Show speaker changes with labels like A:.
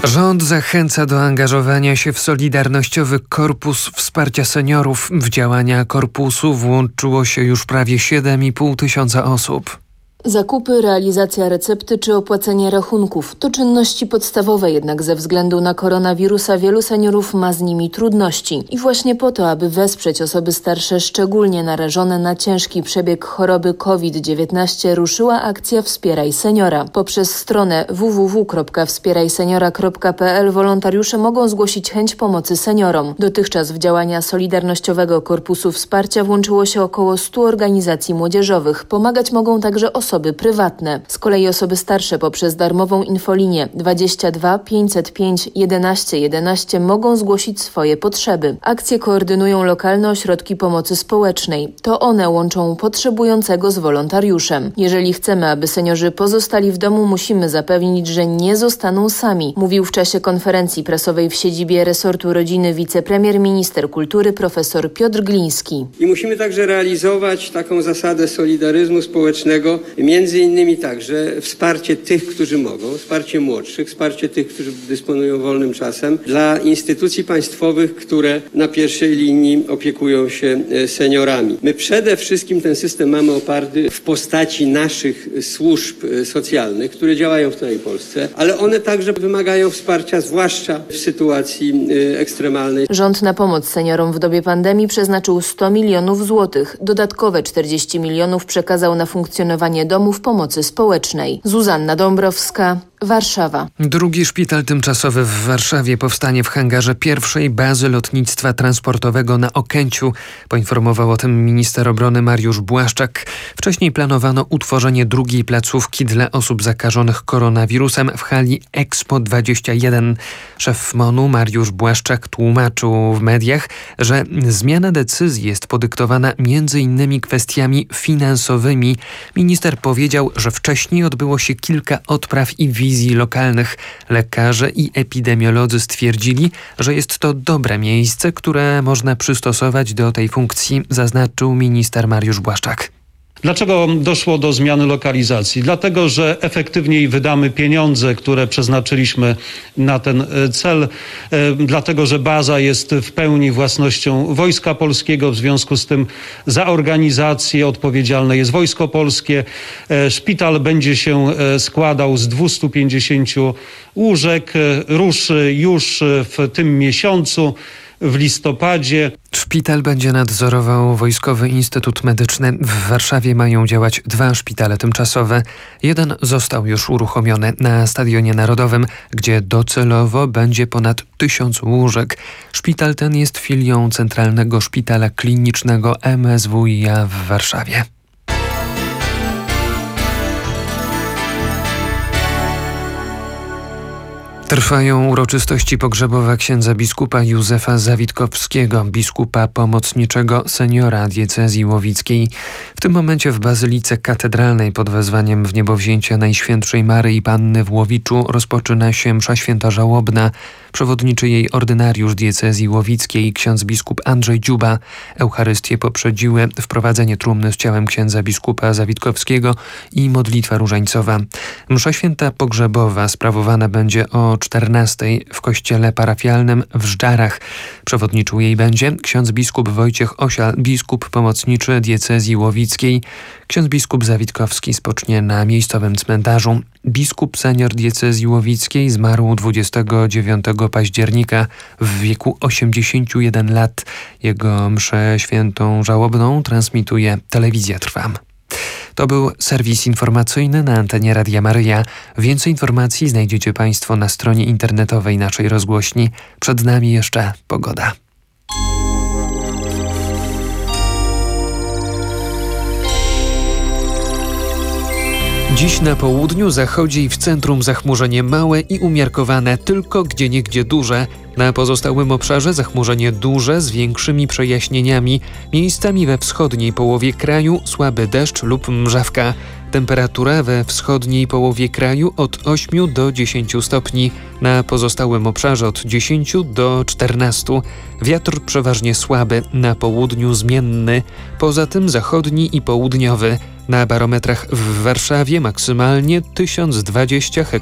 A: Rząd zachęca do angażowania się w Solidarnościowy Korpus Wsparcia Seniorów. W działania korpusu włączyło się już prawie 7,5 tysiąca osób.
B: Zakupy, realizacja recepty czy opłacenie rachunków to czynności podstawowe, jednak ze względu na koronawirusa wielu seniorów ma z nimi trudności. I właśnie po to, aby wesprzeć osoby starsze szczególnie narażone na ciężki przebieg choroby COVID-19, ruszyła akcja Wspieraj Seniora. Poprzez stronę www.wspierajseniora.pl wolontariusze mogą zgłosić chęć pomocy seniorom. Dotychczas w działania Solidarnościowego Korpusu Wsparcia włączyło się około 100 organizacji młodzieżowych. Pomagać mogą także osoby prywatne. Z kolei osoby starsze poprzez darmową infolinię 22 505 11 11 mogą zgłosić swoje potrzeby. Akcje koordynują lokalne ośrodki pomocy społecznej. To one łączą potrzebującego z wolontariuszem. Jeżeli chcemy, aby seniorzy pozostali w domu, musimy zapewnić, że nie zostaną sami, mówił w czasie konferencji prasowej w siedzibie resortu rodziny wicepremier, minister kultury profesor Piotr Gliński.
C: I musimy także realizować taką zasadę solidaryzmu społecznego, między innymi także wsparcie tych, którzy mogą, wsparcie młodszych, wsparcie tych, którzy dysponują wolnym czasem, dla instytucji państwowych, które na pierwszej linii opiekują się seniorami. My przede wszystkim ten system mamy oparty w postaci naszych służb socjalnych, które działają w całej Polsce, ale one także wymagają wsparcia, zwłaszcza w sytuacji ekstremalnej.
B: Rząd na pomoc seniorom w dobie pandemii przeznaczył 100 milionów złotych. Dodatkowe 40 milionów przekazał na funkcjonowanie domów pomocy społecznej. Zuzanna Dąbrowska, Warszawa.
A: Drugi szpital tymczasowy w Warszawie powstanie w hangarze pierwszej bazy lotnictwa transportowego na Okęciu. Poinformował o tym minister obrony Mariusz Błaszczak. Wcześniej planowano utworzenie drugiej placówki dla osób zakażonych koronawirusem w hali Expo 21. Szef MON-u Mariusz Błaszczak tłumaczył w mediach, że zmiana decyzji jest podyktowana m.in. kwestiami finansowymi. Minister powiedział, że wcześniej odbyło się kilka odpraw i wizji lokalnych. Lekarze i epidemiolodzy stwierdzili, że jest to dobre miejsce, które można przystosować do tej funkcji, zaznaczył minister Mariusz Błaszczak.
D: Dlaczego doszło do zmiany lokalizacji? Dlatego, że efektywniej wydamy pieniądze, które przeznaczyliśmy na ten cel, dlatego, że baza jest w pełni własnością Wojska Polskiego, w związku z tym za organizację odpowiedzialne jest Wojsko Polskie. Szpital będzie się składał z 250 łóżek, ruszy już w tym miesiącu. W listopadzie.
A: Szpital będzie nadzorował Wojskowy Instytut Medyczny. W Warszawie mają działać 2 szpitale tymczasowe. Jeden został już uruchomiony na Stadionie Narodowym, gdzie docelowo będzie ponad 1000 łóżek. Szpital ten jest filią Centralnego Szpitala Klinicznego MSWiA w Warszawie. Trwają uroczystości pogrzebowe księdza biskupa Józefa Zawitkowskiego, biskupa pomocniczego seniora diecezji łowickiej. W tym momencie w Bazylice Katedralnej pod wezwaniem Wniebowzięcia Najświętszej Maryi Panny w Łowiczu rozpoczyna się msza święta żałobna. Przewodniczy jej ordynariusz diecezji łowickiej ksiądz biskup Andrzej Dziuba. Eucharystię poprzedziły wprowadzenie trumny z ciałem księdza biskupa Zawitkowskiego i modlitwa różańcowa. Msza święta pogrzebowa sprawowana będzie o 14:00 w kościele parafialnym w Żdżarach. Przewodniczył jej będzie ksiądz biskup Wojciech Osial, biskup pomocniczy diecezji łowickiej. Ksiądz biskup Zawitkowski spocznie na miejscowym cmentarzu. Biskup senior diecezji łowickiej zmarł 29 października w wieku 81 lat. Jego mszę świętą żałobną transmituje Telewizja Trwam. To był serwis informacyjny na antenie Radia Maryja. Więcej informacji znajdziecie Państwo na stronie internetowej naszej rozgłośni. Przed nami jeszcze pogoda. Dziś na południu, zachodzie i w centrum zachmurzenie małe i umiarkowane, tylko gdzieniegdzie duże. Na pozostałym obszarze zachmurzenie duże z większymi przejaśnieniami. Miejscami we wschodniej połowie kraju słaby deszcz lub mrzawka. Temperatura we wschodniej połowie kraju od 8 do 10 stopni. Na pozostałym obszarze od 10 do 14. Wiatr przeważnie słaby, na południu zmienny. Poza tym zachodni i południowy. Na barometrach w Warszawie maksymalnie 1020